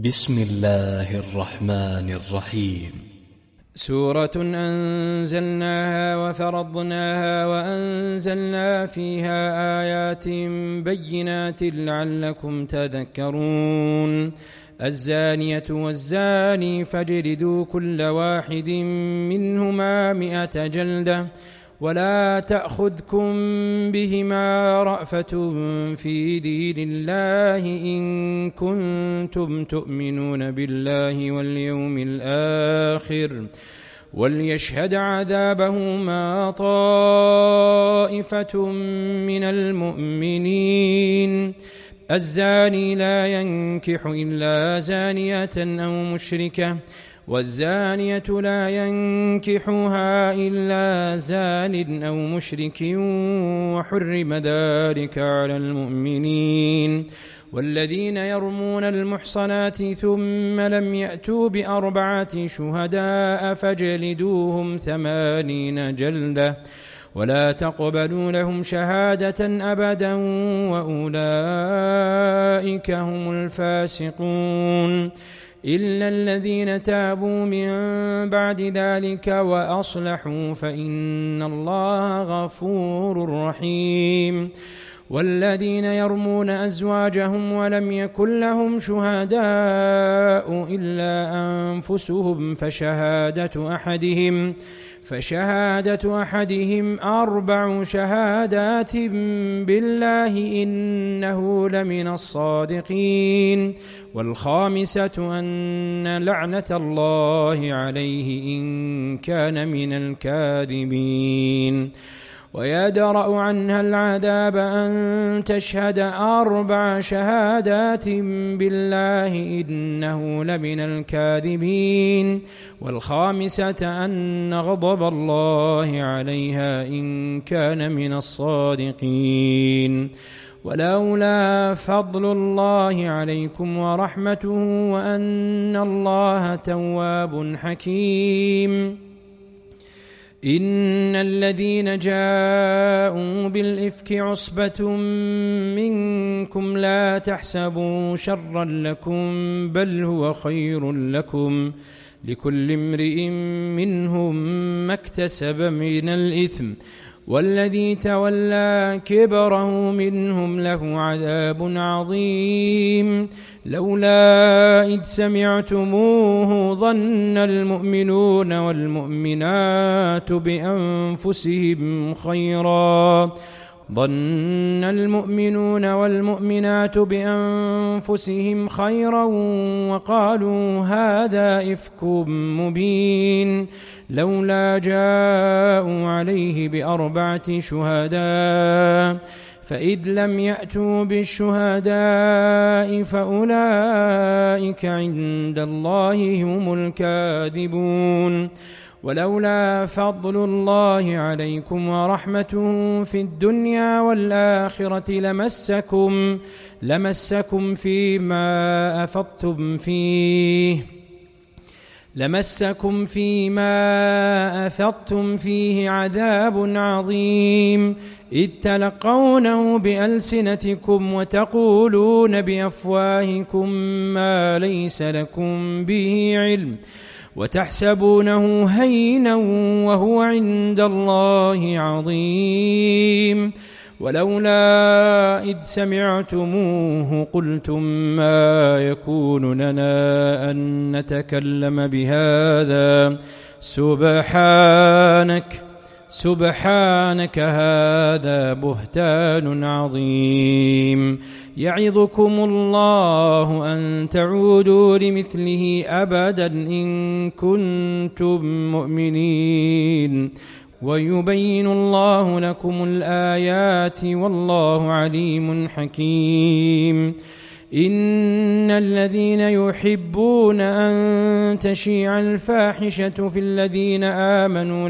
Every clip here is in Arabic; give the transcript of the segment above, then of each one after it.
بسم الله الرحمن الرحيم. سورة أنزلناها وفرضناها وأنزلنا فيها آيات بينات لعلكم تذكرون. الزانية والزاني فاجلدوا كل واحد منهما 100 جلدة ولا تأخذكم بهما رأفة في دين الله إن كنتم تؤمنون بالله واليوم الآخر وليشهد عذابهما طائفة من المؤمنين. الزاني لا ينكح إلا زانية أو مشركة والزانية لا ينكحها إلا زان أو مشرك وحرم ذلك على المؤمنين. والذين يرمون المحصنات ثم لم يأتوا ب4 شهداء فاجلدوهم 80 جلدة ولا تقبلوا لهم شهادة أبدا وأولئك هم الفاسقون إلا الذين تابوا من بعد ذلك وأصلحوا فإن الله غفور رحيم. والذين يرمون أزواجهم ولم يكن لهم شهداء إلا أنفسهم فشهادة أحدهم 4 شهادات بالله إنه لمن الصادقين. والخامسة أن لعنة الله عليه إن كان من الكاذبين. ويدرأ عنها العذاب أن تشهد 4 شهادات بالله إنه لمن الكاذبين. والخامسة أن غضب الله عليها إن كان من الصادقين. ولولا فضل الله عليكم ورحمته وأن الله تواب حكيم. إن الذين جاءوا بالإفك عصبة منكم لا تحسبوا شرا لكم بل هو خير لكم لكل امرئ منهم ما اكتسب من الإثم والذي تولى كبره منهم له عذاب عظيم. لولا إذ سمعتموه ظن المؤمنون والمؤمنات بأنفسهم خيرا وقالوا هذا إفك مبين. لولا جاءوا عليه ب4 شهداء فإذ لم يأتوا بالشهداء فأولئك عند الله هم الكاذبون. ولولا فضل الله عليكم ورحمته في الدنيا والآخرة لمسكم فيما أفضتم فيه عذاب عظيم إذ تلقونه بألسنتكم وتقولون بأفواهكم ما ليس لكم به علم وتحسبونه هينا وهو عند الله عظيم. ولولا إذ سمعتموه قلتم ما يكون لنا أن نتكلم بهذا سبحانك هذا بهتان عظيم. يعظكم الله أن تعودوا لمثله أبدا إن كنتم مؤمنين ويبين الله لكم الآيات والله عليم حكيم. إن الذين يحبون أن تشيع الفاحشة في الذين آمنوا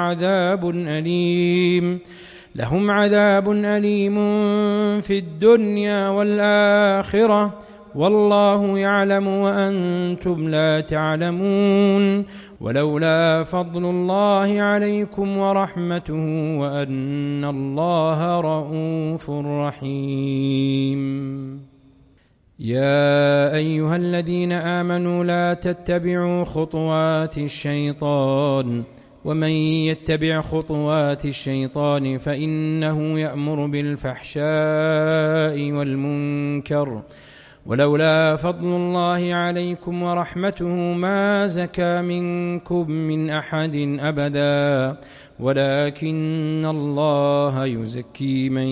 لهم عذاب أليم في الدنيا والآخرة والله يعلم وأنتم لا تعلمون. ولولا فضل الله عليكم ورحمته وأن الله رؤوف رحيم. يا أيها الذين آمنوا لا تتبعوا خطوات الشيطان ومن يتبع خطوات الشيطان فإنه يأمر بالفحشاء والمنكر ولولا فضل الله عليكم ورحمته ما زكى منكم من أحد أبدا ولكن الله يزكي من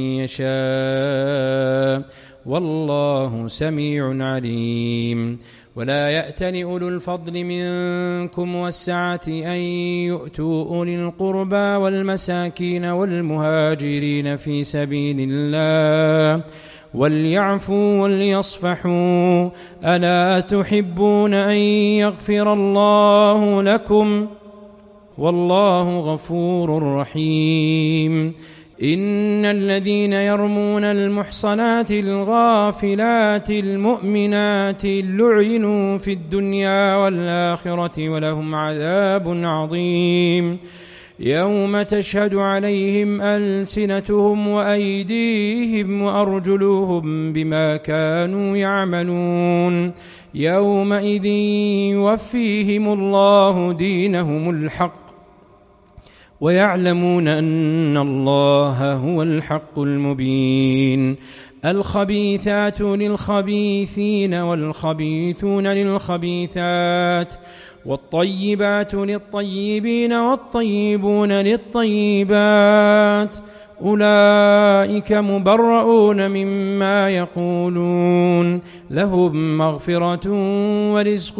يشاء والله سميع عليم ولا يأتل أولو الفضل منكم والسعة أن يؤتوا أولي القربى والمساكين والمهاجرين في سبيل الله وليعفوا وليصفحوا ألا تحبون أن يغفر الله لكم والله غفور رحيم إن الذين يرمون المحصنات الغافلات المؤمنات لعنوا في الدنيا والآخرة ولهم عذاب عظيم يوم تشهد عليهم ألسنتهم وأيديهم وأرجلهم بما كانوا يعملون يومئذ يوفيهم الله دينهم الحق ويعلمون أن الله هو الحق المبين الخبيثات للخبيثين والخبيثون للخبيثات والطيبات للطيبين والطيبون للطيبات أولئك مبرؤون مما يقولون لهم مغفرة ورزق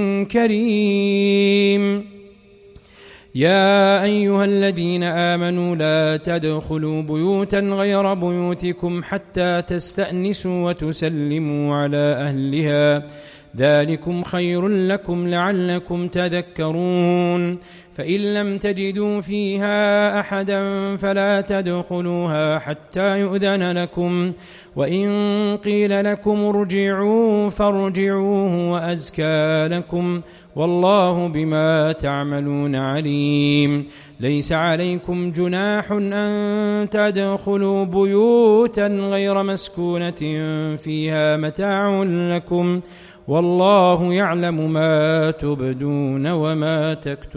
كريم يا أيها الذين آمنوا لا تدخلوا بيوتا غير بيوتكم حتى تستأنسوا وتسلموا على أهلها ذلكم خير لكم لعلكم تذكرون فإن لم تجدوا فيها أحدا فلا تدخلوها حتى يؤذن لكم وإن قيل لكم ارجعوا فارجعوا وأزكى لكم والله بما تعملون عليم ليس عليكم جناح أن تدخلوا بيوتا غير مسكونة فيها متاع لكم والله يعلم ما تبدون وما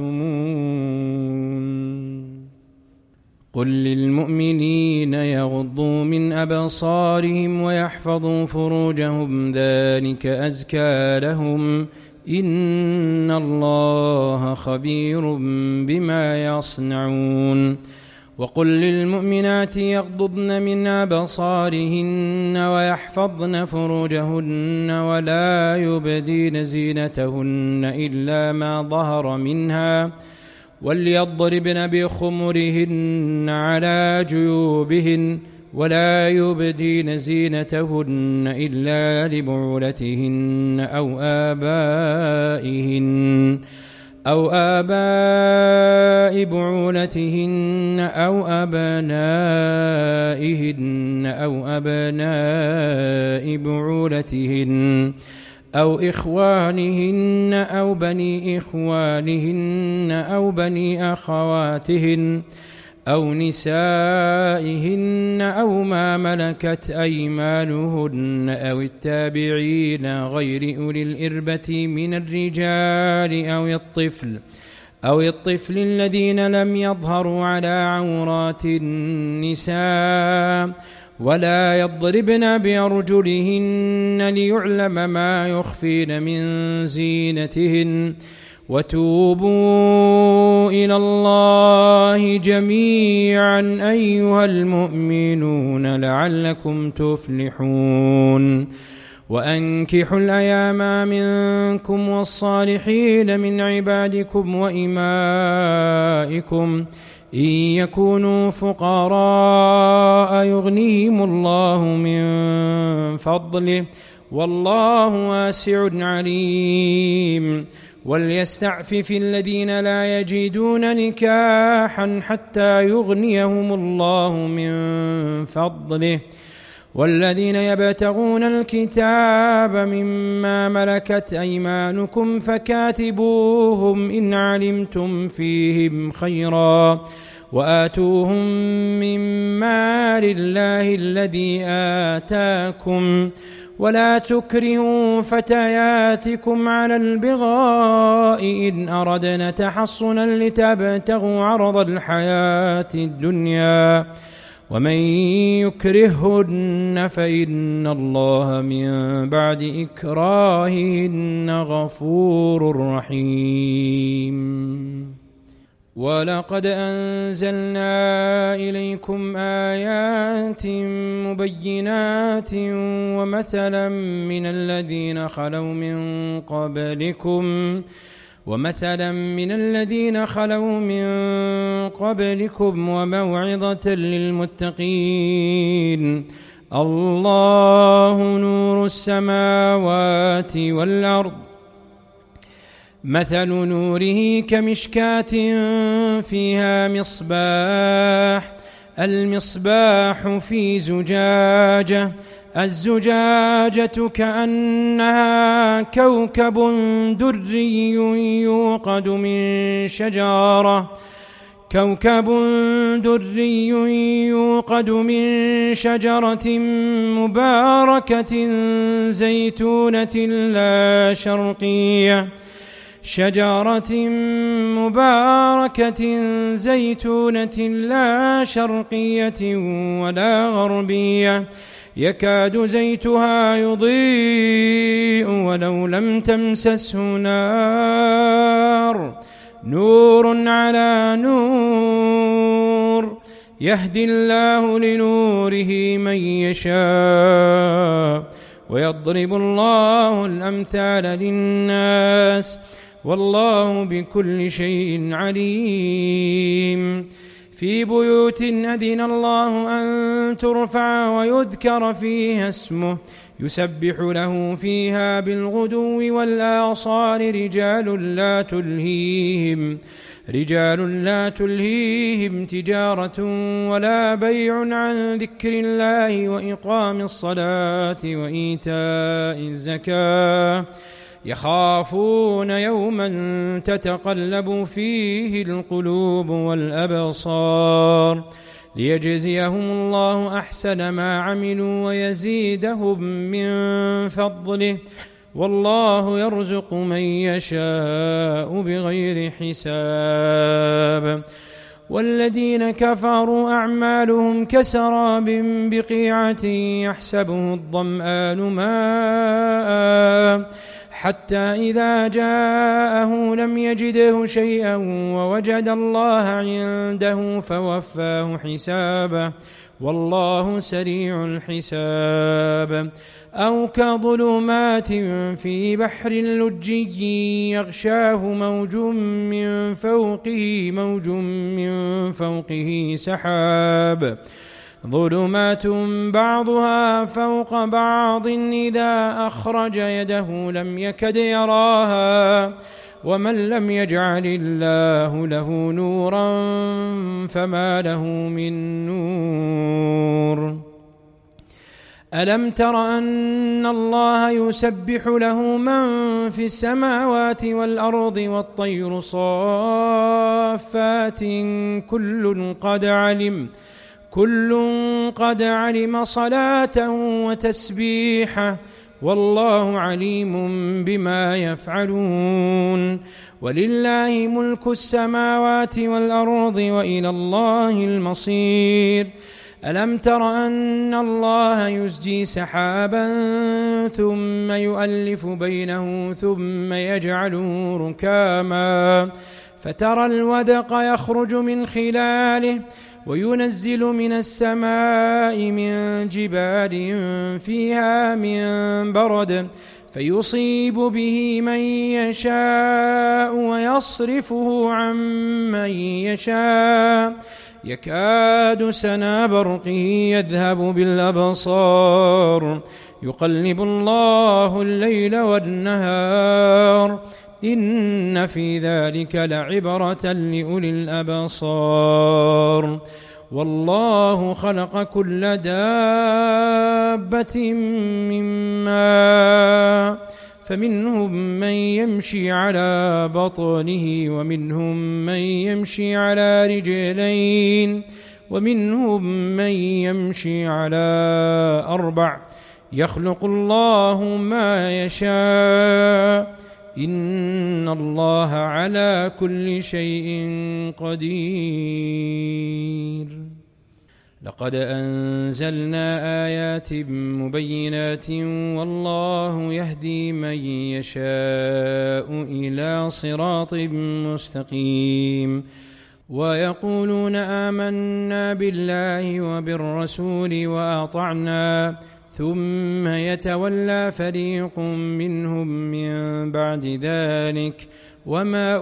تكتمون قل للمؤمنين يغضوا من أبصارهم ويحفظوا فروجهم ذلك أزكى لهم إن الله خبير بما يصنعون وقل للمؤمنات يغضضن من أبصارهن ويحفظن فروجهن ولا يبدين زينتهن إلا ما ظهر منها وليضربن بخمرهن على جيوبهن ولا يبدين زينتهن إلا لبعولتهن أو آباء بعولتهن أو أبنائهن أو أبناء بعولتهن أو إخوانهن أو بني إخوانهن أو بني أخواتهن أو نسائهن أو ما ملكت أيمانهن أو التابعين غير أولي الإربة من الرجال أو الطفل الذين لم يظهروا على عورات النساء ولا يضربن بأرجلهن ليعلم ما يخفين من زينتهن وتوبوا إلى الله جميعا أيها المؤمنون لعلكم تفلحون وأنكحوا الأيام منكم والصالحين من عبادكم وإمائكم إن يكونوا فقراء يغنيهم الله من فضله والله واسع عليم وليستعفف الذين لا يجدون نكاحا حتى يغنيهم الله من فضله والذين يبتغون الكتاب مما ملكت أيمانكم فكاتبوهم إن علمتم فيهم خيرا وآتوهم من مال الله الذي آتاكم ولا تكرهوا فتياتكم على البغاء إن أردنا تحصنا لتبتغوا عرض الحياة الدنيا ومن يكرههن فإن الله من بعد إكراههن غفور رحيم. ولقد أنزلنا إليكم آيات مبينات ومثلا من الذين خلوا من قبلكم وموعظة للمتقين. الله نور السماوات والأرض مثل نوره كمشكاة فيها مصباح المصباح في زجاجة الزجاجة كأنها كوكب دري يوقد من شجرة مباركة زيتونة لا شرقية ولا غربية يكاد زيتها يضيء ولو لم تمسسه نور على نور يهدي الله لنوره من يشاء ويضرب الله الأمثال للناس والله بكل شيء عليم. في بيوت أذن الله أن ترفع ويذكر فيها اسمه يسبح له فيها بالغدو والآصال رجال لا تلهيهم تجارة ولا بيع عن ذكر الله وإقام الصلاة وإيتاء الزكاة يخافون يوما تتقلب فيه القلوب والأبصار ليجزيهم الله أحسن ما عملوا ويزيدهم من فضله والله يرزق من يشاء بغير حساب. والذين كفروا أعمالهم كسراب بقيعة يحسبه الظمآن ماء حتى إذا جاءه لم يجده شيئا ووجد الله عنده فوفاه حسابه والله سريع الحساب. أو كظلمات في بحر لجي يغشاه موج من فوقه سحاب ظلمات بعضها فوق بعض إذا أخرج يده لم يكد يراها ومن لم يجعل الله له نورا فما له من نور. ألم تر أن الله يسبح له من في السماوات والأرض والطير صافات كل قد علم صلاته وتسبيحه والله عليم بما يفعلون. ولله ملك السماوات والأرض وإلى الله المصير. ألم تر أن الله يزجي سحابا ثم يؤلف بينه ثم يجعله ركاما فترى الودق يخرج من خلاله وينزل من السماء من جبال فيها من برد فيصيب به من يشاء ويصرفه عن من يشاء يكاد سنا برقه يذهب بالأبصار يقلب الله الليل والنهار إن في ذلك لعبرة لأولي الأبصار. والله خلق كل دابة من ماء فمنهم من يمشي على بطنه ومنهم من يمشي على رجلين ومنهم من يمشي على 4 يخلق الله ما يشاء إن الله على كل شيء قدير. لقد أنزلنا آيات مبينات والله يهدي من يشاء إلى صراط مستقيم. ويقولون آمنا بالله وبالرسول وأطعنا ثم يتولى فريق منهم من بعد ذلك وما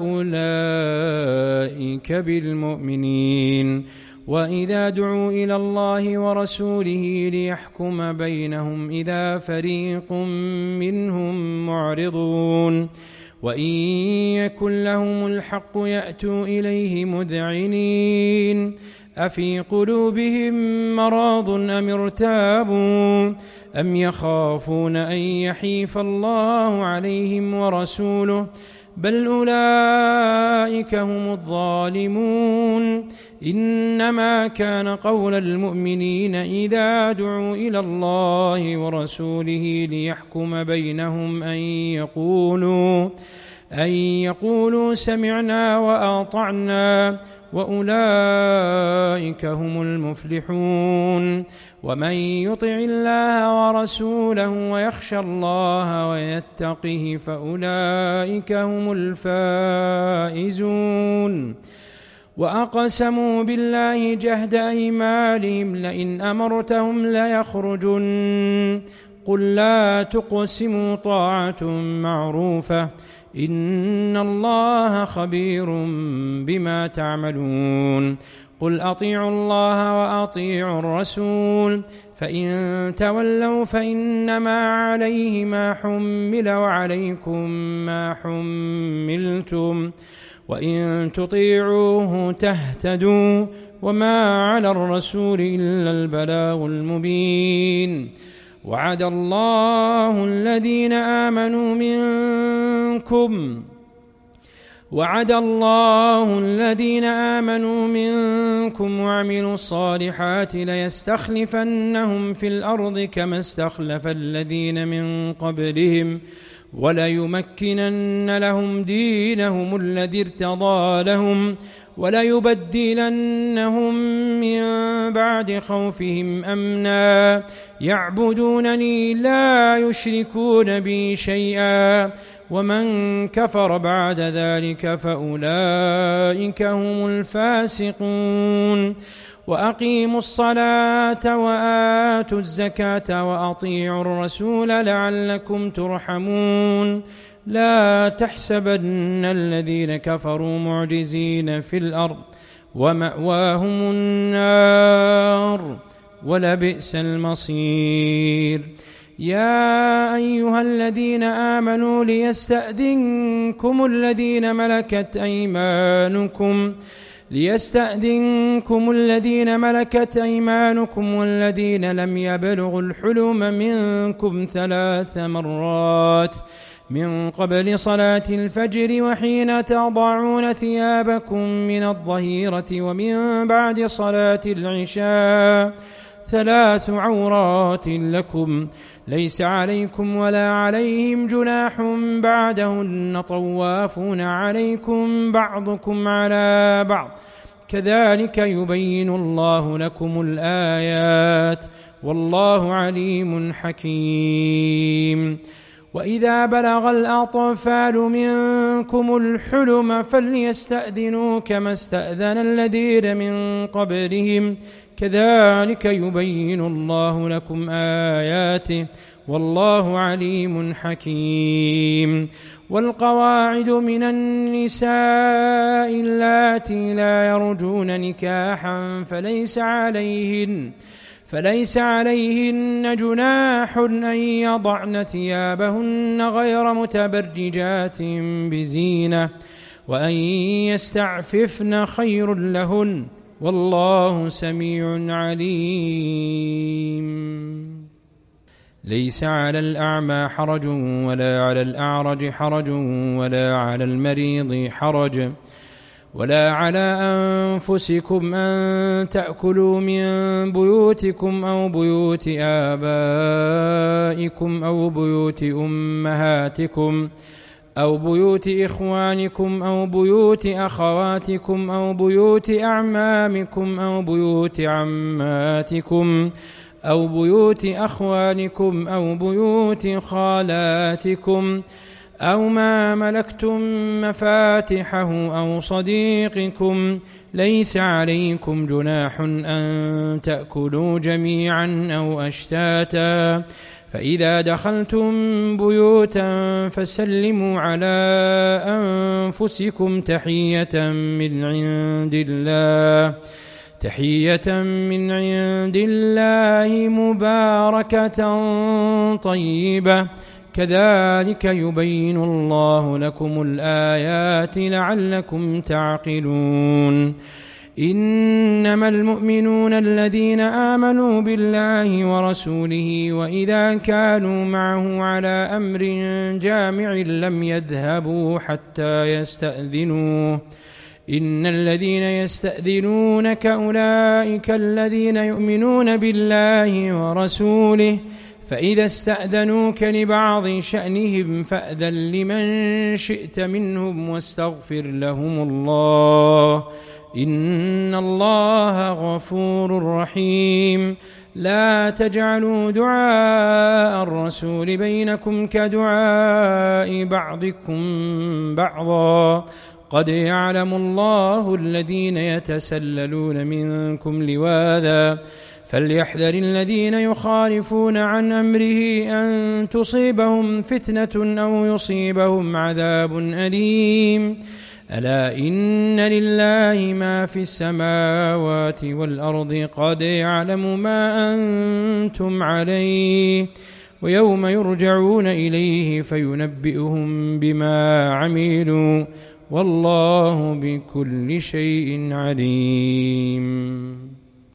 أولئك بالمؤمنين. وإذا دعوا إلى الله ورسوله ليحكم بينهم إذا فريق منهم معرضون. وإن يكن لهم الحق يأتوا إليه مذعنين أفي قلوبهم مرض أم ارتابوا أم يخافون أن يحيف الله عليهم ورسوله بل أولئك هم الظالمون. إنما كان قول المؤمنين إذا دعوا إلى الله ورسوله ليحكم بينهم أن يقولوا سمعنا وأطعنا وأولئك هم المفلحون. ومن يطع الله ورسوله ويخشى الله ويتقه فأولئك هم الفائزون. وأقسموا بالله جهد أيمانهم لئن أمرتهم ليخرجن قل لا تقسموا طاعة معروفة إن الله خبير بما تعملون. قل أطيعوا الله وأطيعوا الرسول فإن تولوا فإنما عليه ما حمل وعليكم ما حملتم وإن تطيعوه تهتدوا وما على الرسول إلا البلاغ المبين. وعد الله الذين آمنوا منكم وعملوا الصالحات ليستخلفنهم في الأرض كما استخلف الذين من قبلهم وليمكنن لهم دينهم الذي ارتضى لهم وليبدلنهم من بعد خوفهم أمنا يعبدونني لا يشركون بي شيئا ومن كفر بعد ذلك فأولئك هم الفاسقون. وأقيموا الصلاة وآتوا الزكاة وأطيعوا الرسول لعلكم ترحمون. لا تحسبن الذين كفروا معجزين في الأرض ومأواهم النار ولبئس المصير. يا أيها الذين آمنوا ليستأذنكم الذين ملكت أيمانكم والذين لم يبلغوا الحلم منكم 3 مرات من قبل صلاة الفجر وحين تضعون ثيابكم من الظهيرة ومن بعد صلاة العشاء 3 عورات لكم ليس عليكم ولا عليهم جناح بعدهن طوافون عليكم بعضكم على بعض كذلك يبين الله لكم الآيات والله عليم حكيم. وإذا بلغ الأطفال منكم الحلم فليستأذنوا كما استأذن الذين من قبلهم كذلك يبين الله لكم آياته والله عليم حكيم. والقواعد من النساء اللاتي لا يرجون نكاحا فليس عليهن جناح أن يضعن ثيابهن غير متبرجات بزينة وأن يستعففن خير لهن والله سميع عليم. ليس على الأعمى حرج ولا على الأعرج حرج ولا على المريض حرج ولا على أنفسكم أن تأكلوا من بيوتكم أو بيوت آبائكم أو بيوت أمهاتكم أو بيوت إخوانكم أو بيوت أخواتكم أو بيوت أعمامكم أو بيوت عماتكم أو بيوت أخوانكم أو بيوت خالاتكم أو ما ملكتم مفاتحه أو صديقكم. ليس عليكم جناح أن تأكلوا جميعا أو أشتاتا، فإذا دخلتم بيوتا فسلموا على أنفسكم تحية من عند الله مباركة طيبة، كذلك يبين الله لكم الآيات لعلكم تعقلون. إنما المؤمنون الذين آمنوا بالله ورسوله وإذا كانوا معه على أمر جامع لم يذهبوا حتى يستأذنوه. إن الذين يستأذنونك أولئك الذين يؤمنون بالله ورسوله، فإذا استأذنوك لبعض شأنهم فأذن لمن شئت منهم واستغفر لهم الله، إن الله غفور رحيم. لا تجعلوا دعاء الرسول بينكم كدعاء بعضكم بعضا، قد يعلم الله الذين يتسللون منكم لواذا، فليحذر الذين يخالفون عن أمره أن تصيبهم فتنة أو يصيبهم عذاب أليم. ألا إن لله ما في السماوات والأرض، قد يعلم ما أنتم عليه، ويوم يرجعون إليه فينبئهم بما عملوا، والله بكل شيء عليم.